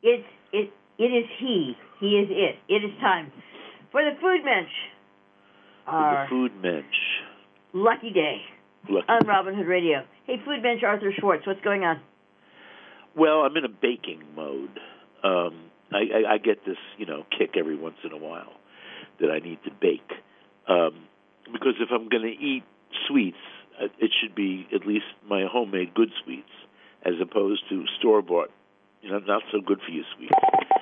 It is he. He is it. It is time for the Food Mensch. The Food Mensch. Lucky day. On Robin Hood Radio. Hey, Food Mensch, Arthur Schwartz, what's going on? Well, I'm in a baking mode. I get this, kick every once in a while that I need to bake. Because if I'm going to eat sweets, it should be at least my homemade good sweets, as opposed to store-bought, not so good for you sweets.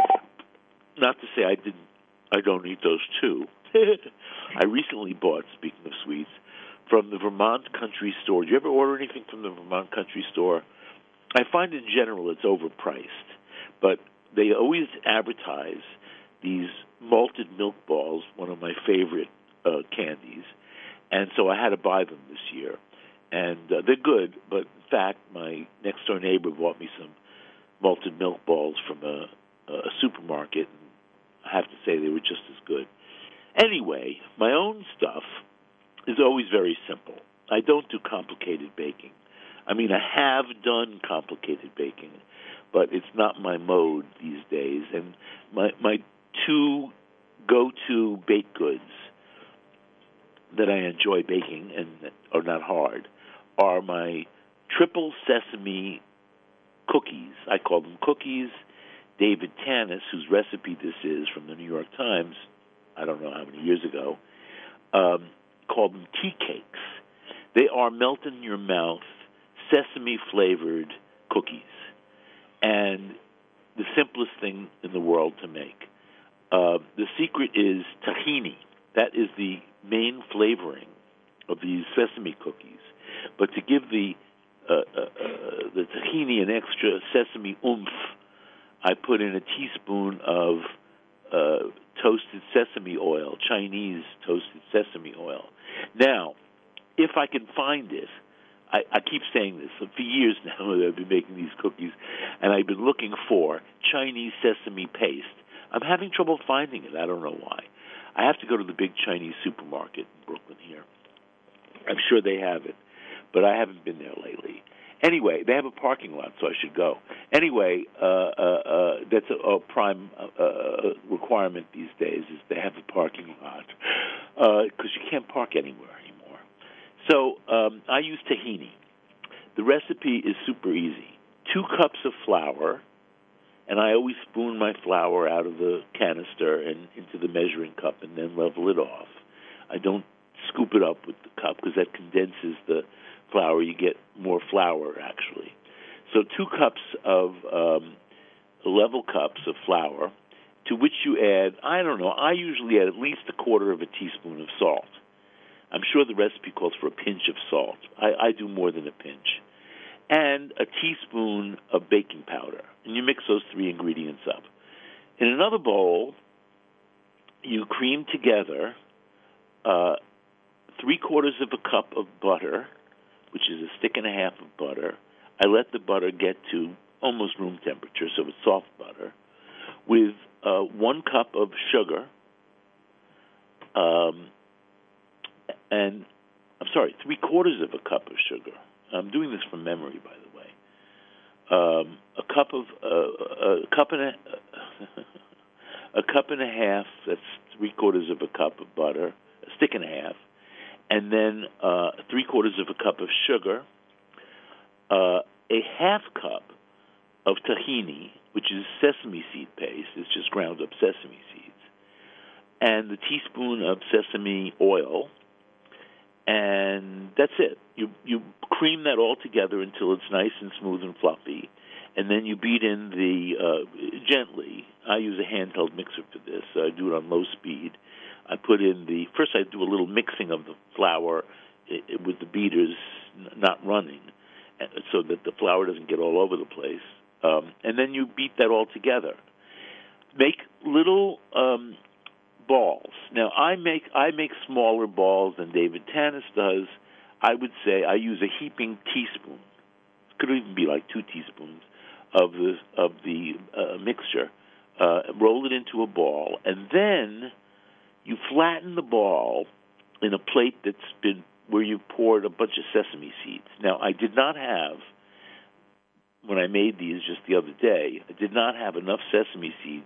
Not to say I don't eat those too. I recently bought, speaking of sweets, from the Vermont Country Store. Do you ever order anything from the Vermont Country Store? I find in general it's overpriced, but they always advertise these malted milk balls, one of my favorite candies, and so I had to buy them this year. And they're good, but in fact, my next-door neighbor bought me some malted milk balls from a supermarket, and I have to say they were just as good. Anyway, my own stuff is always very simple. I don't do complicated baking. I mean, I have done complicated baking, but it's not my mode these days. And my two go-to baked goods that I enjoy baking and that are not hard are my triple sesame cookies. I call them cookies. David Tanis, whose recipe this is from the New York Times, I don't know how many years ago, called them tea cakes. They are melt-in-your-mouth, sesame-flavored cookies, and the simplest thing in the world to make. The secret is tahini. That is the main flavoring of these sesame cookies. But to give the tahini an extra sesame oomph, I put in a teaspoon of toasted sesame oil, Chinese toasted sesame oil. Now, if I can find it, I keep saying this. For years now that I've been making these cookies, and I've been looking for Chinese sesame paste. I'm having trouble finding it. I don't know why. I have to go to the big Chinese supermarket in Brooklyn here. I'm sure they have it, but I haven't been there lately. Anyway, they have a parking lot, so I should go. Anyway, that's a prime requirement these days, is they have a parking lot, because you can't park anywhere anymore. So I use tahini. The recipe is super easy. 2 cups of flour, and I always spoon my flour out of the canister and into the measuring cup and then level it off. I don't scoop it up with the cup because that condenses the flour. You get more flour, actually. So 2 cups of level cups of flour, to which you add, I usually add at least 1/4 of a teaspoon of salt. I'm sure the recipe calls for a pinch of salt. I do more than a pinch. And a teaspoon of baking powder. And you mix those 3 ingredients up. In another bowl, you cream together 3/4 of a cup of butter, which is 1.5 sticks of butter. I let the butter get to almost room temperature, so it's soft butter, with 1 cup of sugar, and 3/4 of a cup of sugar. I'm doing this from memory, by the way. A cup and a half. That's 3/4 of a cup of butter, 1.5 sticks, and then 3/4 of a cup of sugar, a 1/2 cup of tahini, which is sesame seed paste. It's just ground up sesame seeds, and the teaspoon of sesame oil. And that's it. You cream that all together until it's nice and smooth and fluffy, and then you beat in gently. I use a handheld mixer for this. I do it on low speed. I put in first I do a little mixing of the flour with the beaters not running, so that the flour doesn't get all over the place. And then you beat that all together. Make little balls. Now, I make smaller balls than David Tanis does. I would say I use a heaping teaspoon. It could even be like 2 teaspoons of the mixture. Roll it into a ball, and then you flatten the ball in a plate where you've poured a bunch of sesame seeds. Now, I did not have when I made these just the other day, I did not have enough sesame seeds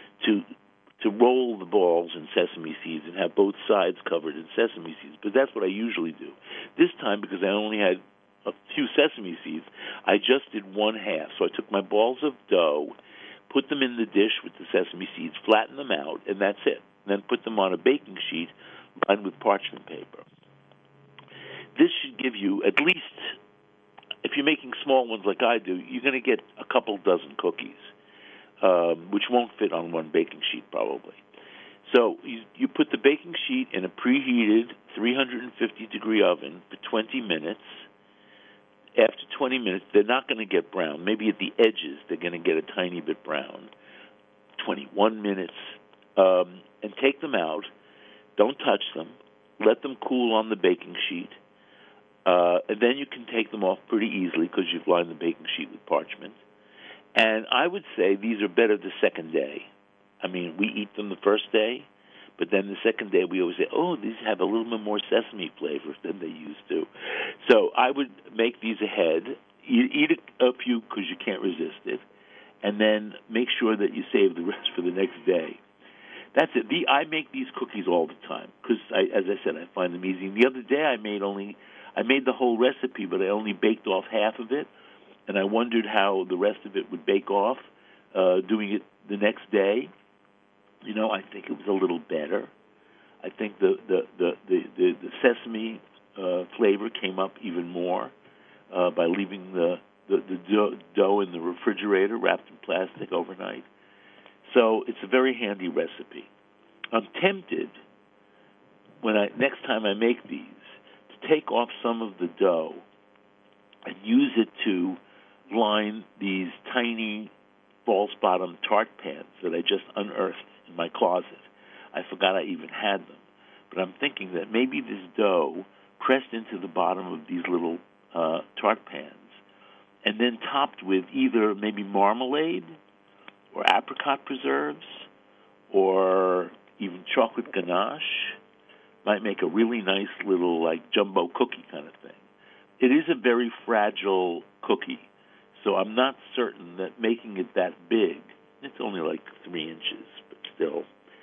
to roll the balls in sesame seeds and have both sides covered in sesame seeds. But that's what I usually do. This time, because I only had a few sesame seeds, I just did one half. So I took my balls of dough, put them in the dish with the sesame seeds, flatten them out, and that's it. And then put them on a baking sheet lined with parchment paper. This should give you at least, if you're making small ones like I do, you're going to get a couple dozen cookies, which won't fit on one baking sheet probably. So you put the baking sheet in a preheated 350-degree oven for 20 minutes. After 20 minutes, they're not going to get brown. Maybe at the edges, they're going to get a tiny bit brown. 21 minutes. And take them out. Don't touch them. Let them cool on the baking sheet. And then you can take them off pretty easily because you've lined the baking sheet with parchment. And I would say these are better the second day. I mean, we eat them the first day, but then the second day we always say, oh, these have a little bit more sesame flavor than they used to. So I would make these ahead. You eat a few because you can't resist it, and then make sure that you save the rest for the next day. That's it. I make these cookies all the time because, as I said, I find them easy. And the other day I made the whole recipe, but I only baked off half of it, and I wondered how the rest of it would bake off. Doing it the next day, I think it was a little better. I think the sesame flavor came up even more by leaving the dough in the refrigerator wrapped in plastic overnight. So it's a very handy recipe. I'm tempted, next time I make these, to take off some of the dough and use it to line these tiny false-bottom tart pans that I just unearthed in my closet. I forgot I even had them. But I'm thinking that maybe this dough pressed into the bottom of these little tart pans and then topped with either maybe marmalade or apricot preserves, or even chocolate ganache, might make a really nice little, jumbo cookie kind of thing. It is a very fragile cookie, so I'm not certain that making it that big, it's only 3 inches, but still,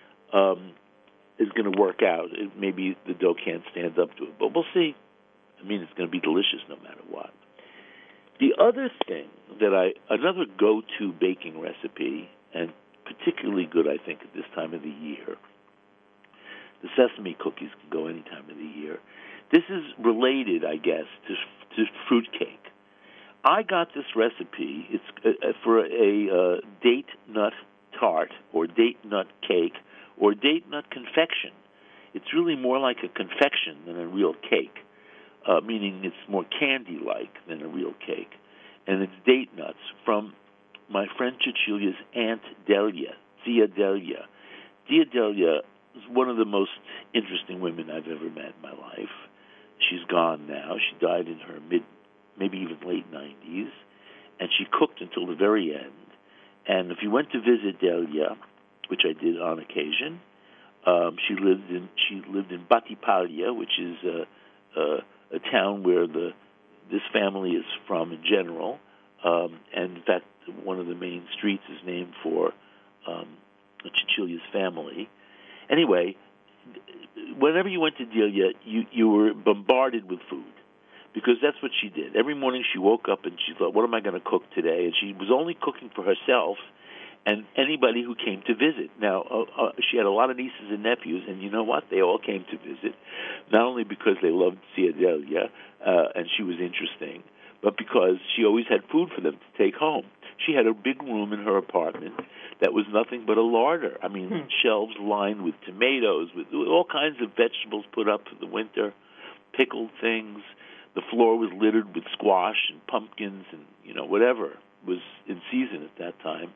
is going to work out. Maybe the dough can't stand up to it, but we'll see. I mean, it's going to be delicious no matter what. The other thing another go-to baking recipe, and particularly good, I think, at this time of the year, the sesame cookies can go any time of the year. This is related, I guess, to fruitcake. I got this recipe. It's for a date nut tart or date nut cake or date nut confection. It's really more like a confection than a real cake. Meaning it's more candy-like than a real cake. And it's date nuts from my friend Cecilia's Aunt Delia, Zia Delia. Zia Delia is one of the most interesting women I've ever met in my life. She's gone now. She died in her maybe even late 90s, and she cooked until the very end. And if you went to visit Delia, which I did on occasion, she lived in Battipaglia, which is a town where this family is from in general, and in fact, one of the main streets is named for Cecilia's family. Anyway, whenever you went to Delia, you were bombarded with food, because that's what she did. Every morning she woke up and she thought, what am I going to cook today? And she was only cooking for herself and anybody who came to visit. Now, she had a lot of nieces and nephews, and you know what? They all came to visit, not only because they loved Zia Delia, and she was interesting, but because she always had food for them to take home. She had a big room in her apartment that was nothing but a larder. I mean, shelves lined with tomatoes, with all kinds of vegetables put up for the winter, pickled things. The floor was littered with squash and pumpkins and, whatever was in season at that time,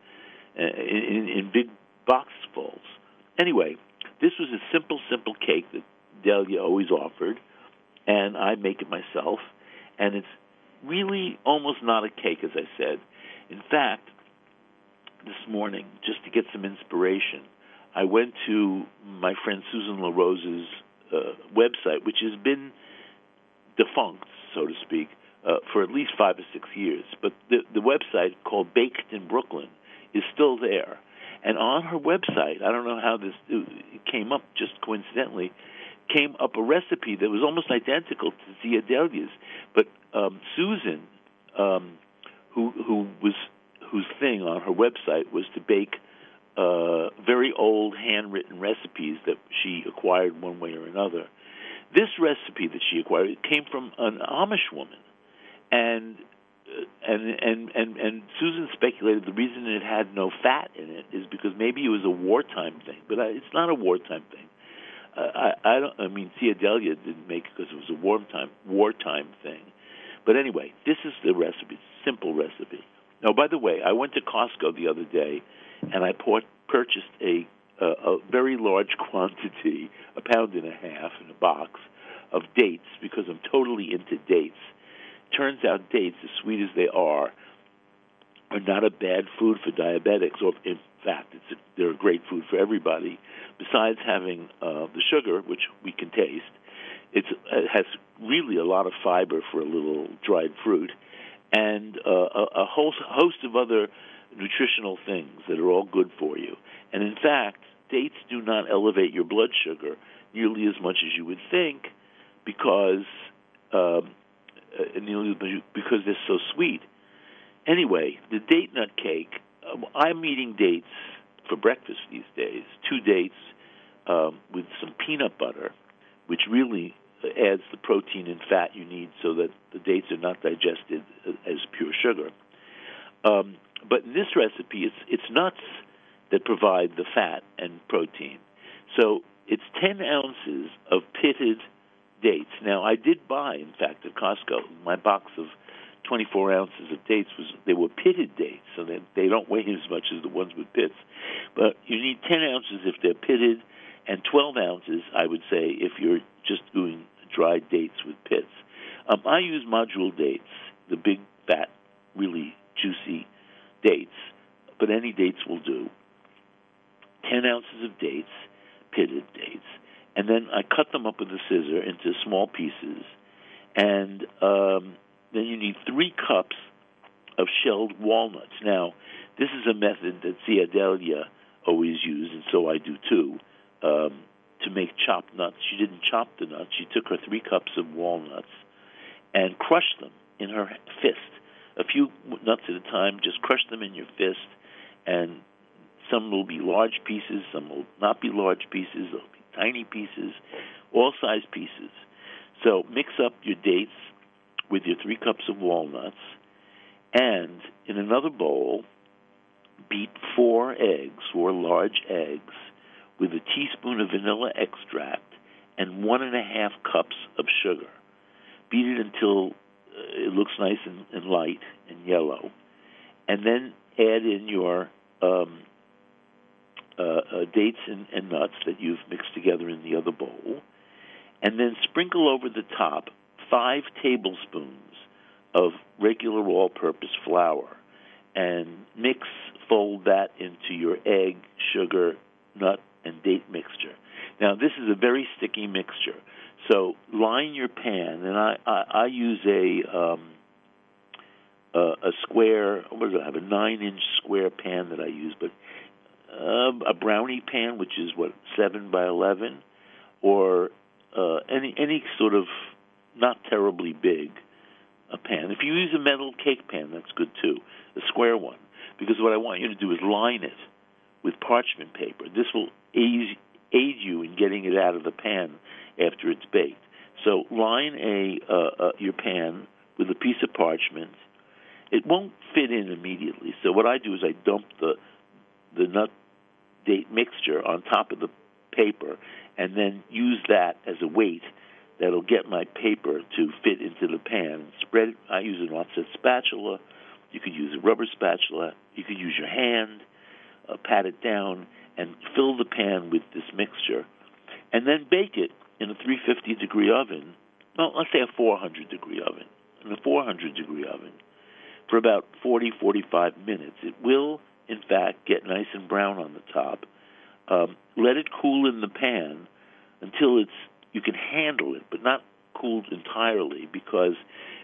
in big boxfuls. Anyway, this was a simple cake that Delia always offered, and I make it myself, and it's really almost not a cake, as I said. In fact, this morning, just to get some inspiration, I went to my friend Susan LaRose's website, which has been defunct, so to speak, for at least 5 or 6 years. But the website called Baked in Brooklyn is still there. And on her website, I don't know how this came up, just coincidentally, came up a recipe that was almost identical to Zia Delia's. But Susan, whose thing on her website was to bake very old handwritten recipes that she acquired one way or another. This recipe that she acquired came from an Amish woman, and Susan speculated the reason it had no fat in it is because maybe it was a wartime thing, but it's not a wartime thing. I mean, Zia Delia didn't make it because it was a wartime thing. But anyway, this is the recipe, simple recipe. Now, by the way, I went to Costco the other day, and I purchased a very large quantity, 1.5 pounds in a box, of dates because I'm totally into dates. Turns out dates, as sweet as they are not a bad food for diabetics, or in fact, they're a great food for everybody. Besides having the sugar, which we can taste, it has really a lot of fiber for a little dried fruit, and a whole host of other nutritional things that are all good for you. And in fact, dates do not elevate your blood sugar nearly as much as you would think because they're so sweet. Anyway, the date nut cake, I'm eating dates for breakfast these days, 2 dates with some peanut butter, which really adds the protein and fat you need so that the dates are not digested as pure sugar. But in this recipe, it's nuts that provide the fat and protein. So it's 10 ounces of pitted dates. Now, I did buy, in fact, at Costco, my box of 24 ounces of dates they were pitted dates, so that they don't weigh as much as the ones with pits. But you need 10 ounces if they're pitted, and 12 ounces, I would say, if you're just doing dried dates with pits. I use module dates, the big, fat, really juicy dates, but any dates will do. 10 ounces of dates, pitted dates, and then I cut them up with a scissor into small pieces, and then you need 3 cups of shelled walnuts. Now, this is a method that Zia Delia always used, and so I do too, to make chopped nuts. She didn't chop the nuts. She took her 3 cups of walnuts and crushed them in her fist. A few nuts at a time, just crush them in your fist, and some will be large pieces, some will not be large pieces, they'll be tiny pieces, all size pieces. So mix up your dates with your 3 cups of walnuts, and in another bowl, beat 4 large eggs, with a teaspoon of vanilla extract and 1.5 cups of sugar. Beat it until it looks nice and light and yellow, and then add in your dates and nuts that you've mixed together in the other bowl, and then sprinkle over the top 5 tablespoons of regular all-purpose flour, and fold that into your egg, sugar, nut, and date mixture. Now, this is a very sticky mixture, so line your pan, and I use a square, what do I have, a 9-inch square pan that I use, but a brownie pan, which is 7 by 11, or any sort of not terribly big a pan. If you use a metal cake pan, that's good too, a square one, because what I want you to do is line it with parchment paper. This will aid you in getting it out of the pan after it's baked. So line your pan with a piece of parchment. It won't fit in immediately, so what I do is I dump the nut date mixture on top of the paper, and then use that as a weight that'll get my paper to fit into the pan. Spread it. I use an offset spatula. You could use a rubber spatula. You could use your hand, pat it down, and fill the pan with this mixture, and then bake it in a 350-degree oven. Well, let's say a 400-degree oven. In a 400-degree oven for about 40-45 minutes. It will, in fact, get nice and brown on the top. Let it cool in the pan until you can handle it, but not cooled entirely, because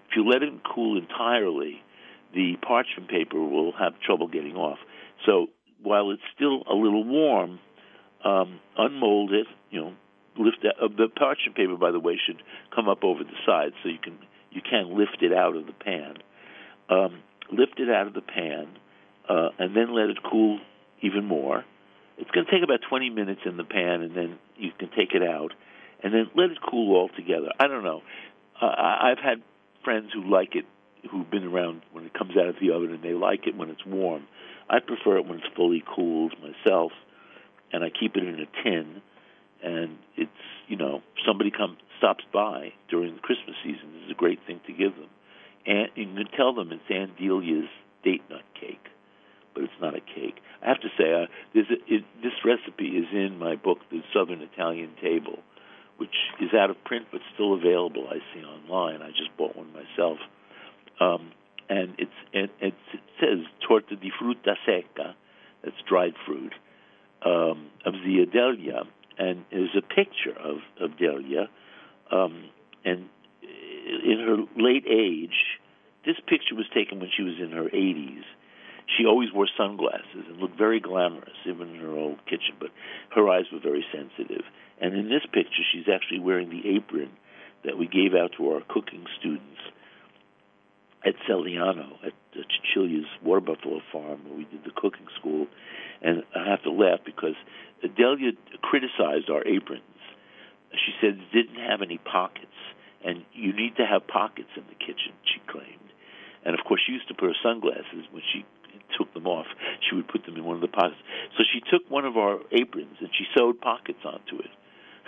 If you let it cool entirely, the parchment paper will have trouble getting off. So while it's still a little warm, unmold it. Lift the parchment paper. By the way, should come up over the side, so you can lift it out of the pan. Lift it out of the pan, and then let it cool even more. It's going to take about 20 minutes in the pan, and then you can take it out, and then let it cool altogether. I don't know. I've had friends who like it, who've been around when it comes out of the oven, and they like it when it's warm. I prefer it when it's fully cooled myself, and I keep it in a tin, and it's, somebody stops by during the Christmas season. This is a great thing to give them. And you can tell them it's Aunt Delia's date nut cake, but it's not a cake. I have to say, this recipe is in my book, The Southern Italian Table, which is out of print but still available, I see, online. I just bought one myself. And it says torta di frutta secca, that's dried fruit, of Zia Delia, and there's a picture of Delia, and in her late age, this picture was taken when she was in her 80s. She always wore sunglasses and looked very glamorous, even in her old kitchen, but her eyes were very sensitive. And in this picture, she's actually wearing the apron that we gave out to our cooking students at Celiano, at Cecilia's Water Buffalo Farm, where we did the cooking school. And I have to laugh because Delia criticized our aprons. She said it didn't have any pockets, and you need to have pockets in the kitchen, she claimed. And, of course, she used to put her sunglasses when she took them off. She would put them in one of the pockets. So she took one of our aprons and she sewed pockets onto it.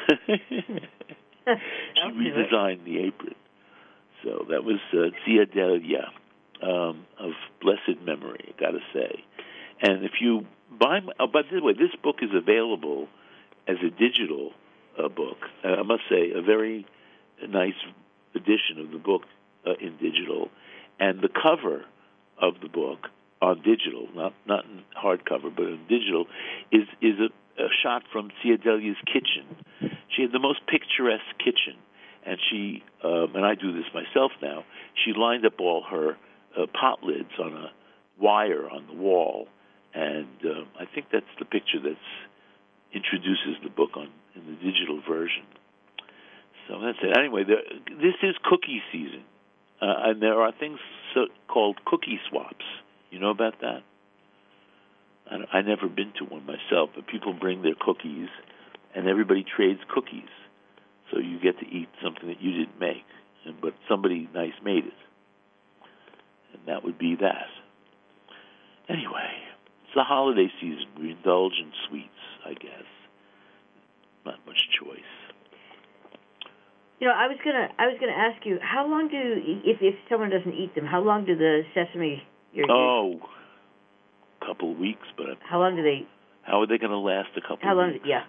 She redesigned the apron. So that was Zia Delia, of blessed memory, I got to say. And if you buy, by the way, this book is available as a digital book. I must say, a very nice edition of the book in digital. And the cover of the book on digital, not in hardcover, but in digital, is a shot from Zia Delia's kitchen. She had the most picturesque kitchen, and she, and I do this myself now, she lined up all her pot lids on a wire on the wall, and I think that's the picture that introduces the book in the digital version. So that's it. Anyway, this is cookie season, and there are things called cookie swaps. You know about that? I've never been to one myself, but people bring their cookies, and everybody trades cookies. So you get to eat something that you didn't make, but somebody nice made it. And that would be that. Anyway, it's the holiday season. We indulge in sweets, I guess. Not much choice. I was gonna ask you, how long if someone doesn't eat them, how long do the sesame? A couple of weeks, but how long do they? How are they going to last a couple? How long? Weeks? Yeah.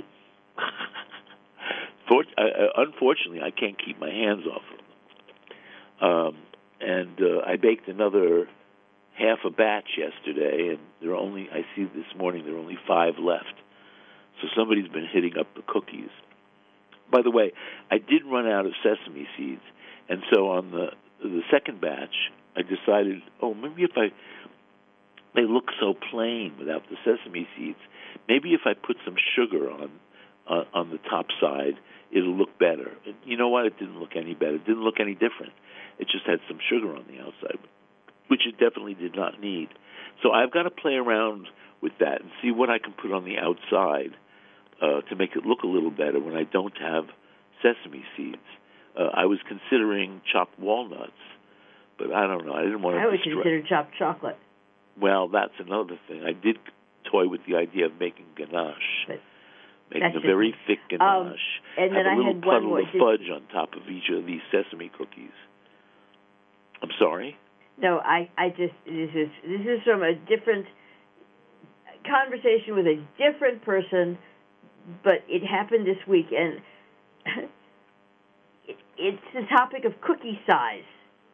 Unfortunately, I can't keep my hands off of them. And I baked another half a batch yesterday, and I see this morning there are only 5 left. So somebody's been hitting up the cookies. By the way, I did run out of sesame seeds, and so on the second batch, I decided, maybe if they look so plain without the sesame seeds, maybe if I put some sugar on the top side, it'll look better. And you know what? It didn't look any better. It didn't look any different. It just had some sugar on the outside, which it definitely did not need. So I've got to play around with that and see what I can put on the outside to make it look a little better when I don't have sesame seeds. I was considering chopped walnuts, but I don't know. I didn't want to. I would consider chopped chocolate. Well, that's another thing. I did toy with the idea of making ganache, making a very thick ganache, and have then a little puddle of fudge on top of each of these sesame cookies. I'm sorry? No, this is from a different conversation with a different person, but it happened this week, and it's the topic of cookie size.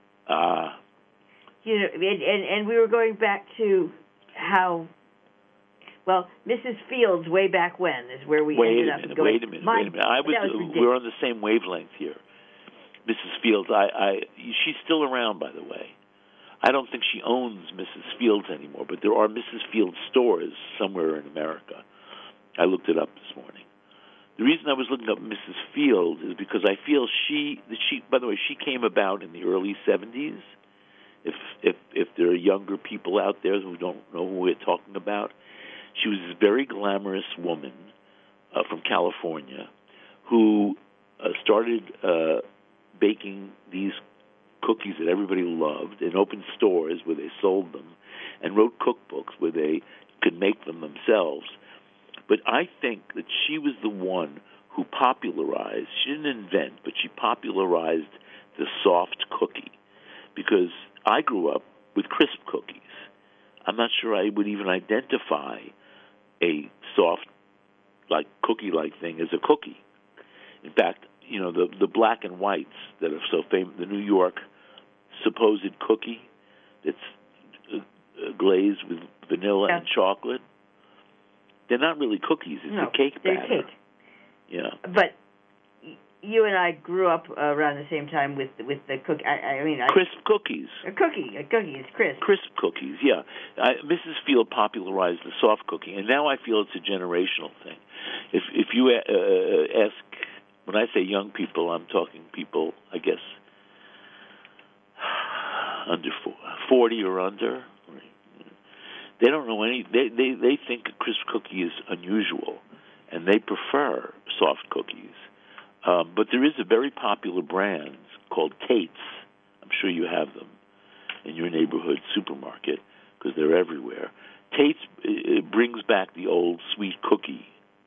And we were going back to how, Mrs. Fields way back when is where we ended up going. Wait a minute. We're on the same wavelength here. Mrs. Fields. She's still around, by the way. I don't think she owns Mrs. Fields anymore, but there are Mrs. Fields stores somewhere in America. I looked it up this morning. The reason I was looking up Mrs. Fields is because I feel she. By the way, she came about in the early 70s. If there are younger people out there who don't know who we're talking about, she was a very glamorous woman from California who started baking these cookies that everybody loved and opened stores where they sold them and wrote cookbooks where they could make them themselves. But I think that she was the one who popularized, she didn't invent, but she popularized the soft cookie, because I grew up with crisp cookies. I'm not sure I would even identify a soft, like cookie-like thing as a cookie. In fact, you know, the black and whites that are so famous, the New York supposed cookie that's glazed with vanilla and chocolate, they're not really cookies. It's a cake batter. They're cake. Yeah. But you and I grew up around the same time with the cookie. Crisp cookies. A cookie. It's crisp. Crisp cookies, yeah. Mrs. Field popularized the soft cookie, and now I feel it's a generational thing. If you ask, when I say young people, I'm talking people, I guess, under 40 or under. They don't know any. They think a crisp cookie is unusual, and they prefer soft cookies. But there is a very popular brand called Tate's. I'm sure you have them in your neighborhood supermarket because they're everywhere. Tate's it brings back the old sweet cookie.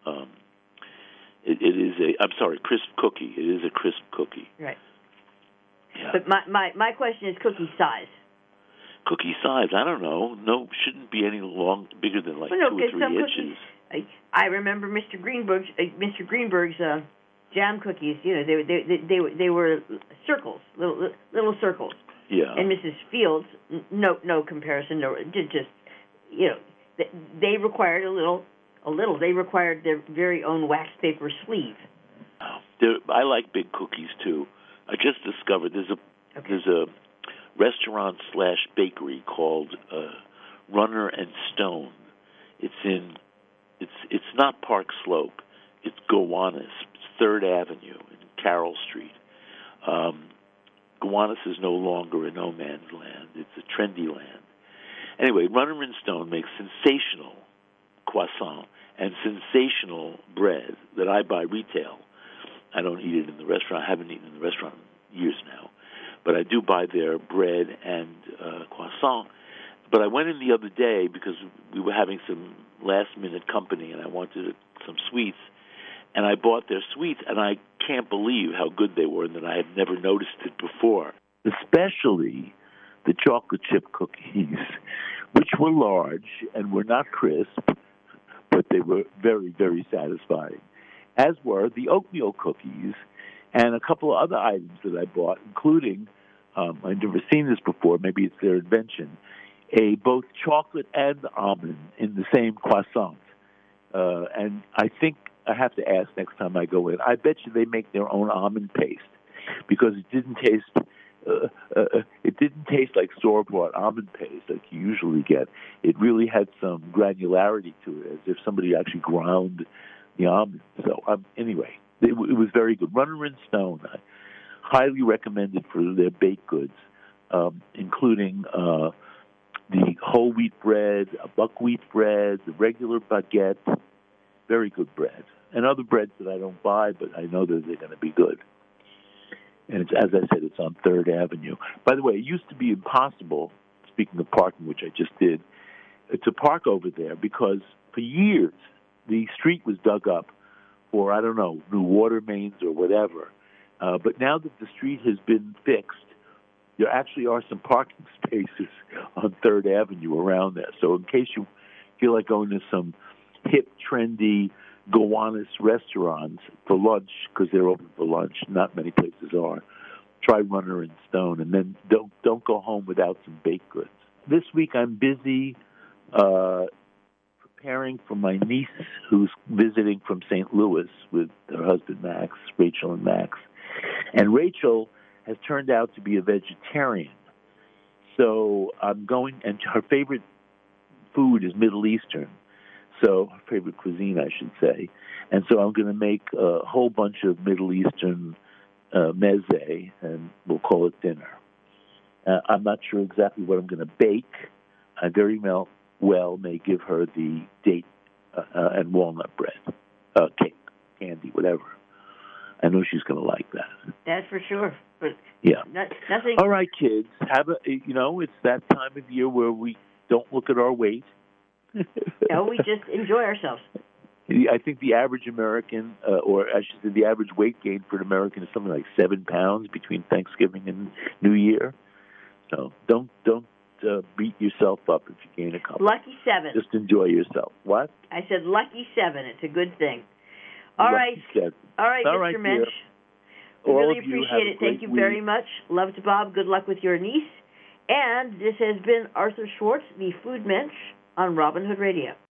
It is crisp cookie. It is a crisp cookie. Right. Yeah. But my question is cookie size. Cookie size, I don't know. No, shouldn't be any bigger than 2 or 3 inches. Cookies, I remember Mr. Greenberg's jam cookies. You know, they were circles, little circles. Yeah. And Mrs. Fields, no comparison. No, just you know, they required a little. They required their very own wax paper sleeve. I like big cookies too. I just discovered there's a restaurant/bakery called Runner and Stone. It's not Park Slope. It's Gowanus. It's 3rd Avenue in Carroll Street. Gowanus is no longer a no man's land. It's a trendy land. Anyway, Runner and Stone makes sensational croissant and sensational bread that I buy retail. I don't eat it in the restaurant. I haven't eaten in the restaurant in years now. But I do buy their bread and croissant. But I went in the other day because we were having some last-minute company, and I wanted some sweets. And I bought their sweets, and I can't believe how good they were and that I had never noticed it before. Especially the chocolate chip cookies, which were large and were not crisp, but they were very, very satisfying, as were the oatmeal cookies and a couple of other items that I bought, including, I've never seen this before, maybe it's their invention, both chocolate and almond in the same croissant. And I think I have to ask next time I go in. I bet you they make their own almond paste, because it didn't taste like store-bought almond paste like you usually get. It really had some granularity to it, as if somebody actually ground the almonds. So anyway, it was very good. Runner and Stone, I highly recommended for their baked goods, including the whole wheat bread, buckwheat bread, the regular baguette. Very good bread. And other breads that I don't buy, but I know that they're going to be good. And it's, as I said, it's on 3rd Avenue. By the way, it used to be impossible, speaking of parking, which I just did, to park over there, because for years the street was dug up for, I don't know, new water mains or whatever. But now that the street has been fixed, there actually are some parking spaces on 3rd Avenue around there. So in case you feel like going to some hip, trendy Gowanus restaurants for lunch, because they're open for lunch, not many places are, try Runner and Stone, and then don't go home without some baked goods. This week I'm busy preparing for my niece who's visiting from St. Louis with her husband Max, Rachel and Max. And Rachel has turned out to be a vegetarian. So I'm going, and her favorite food is Middle Eastern. So her favorite cuisine, I should say. And so I'm going to make a whole bunch of Middle Eastern meze, and we'll call it dinner. I'm not sure exactly what I'm going to bake. I very well may give her the date and walnut bread, cake, candy, whatever. I know she's going to like that. That's for sure. But yeah, nothing. All right, kids, it's that time of year where we don't look at our weight. No, we just enjoy ourselves. I think the average American, or I should say the average weight gain for an American is something like 7 pounds between Thanksgiving and New Year. So don't beat yourself up if you gain a couple. Lucky 7. Just enjoy yourself. What? I said lucky 7. It's a good thing. All right, Mr. Mensch. We really appreciate it. Thank you very much. Love to Bob. Good luck with your niece. And this has been Arthur Schwartz, the Food Mensch, on Robin Hood Radio.